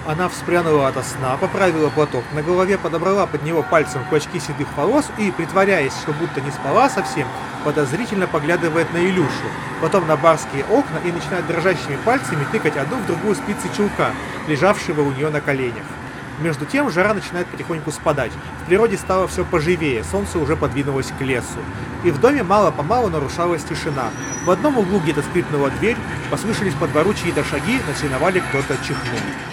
Она вспрянула ото сна, поправила платок на голове, подобрала под него пальцем клочки седых волос и, притворяясь, что будто не спала совсем, подозрительно поглядывает на Илюшу, потом на барские окна и начинает дрожащими пальцами тыкать одну в другую спицы чулка, лежавшего у нее на коленях. Между тем жара начинает потихоньку спадать, в природе стало все поживее, солнце уже подвинулось к лесу. И в доме мало-помалу нарушалась тишина. В одном углу где-то скрипнула дверь, послышались по двору чьи-то шаги, на сеновале кто-то чихнул.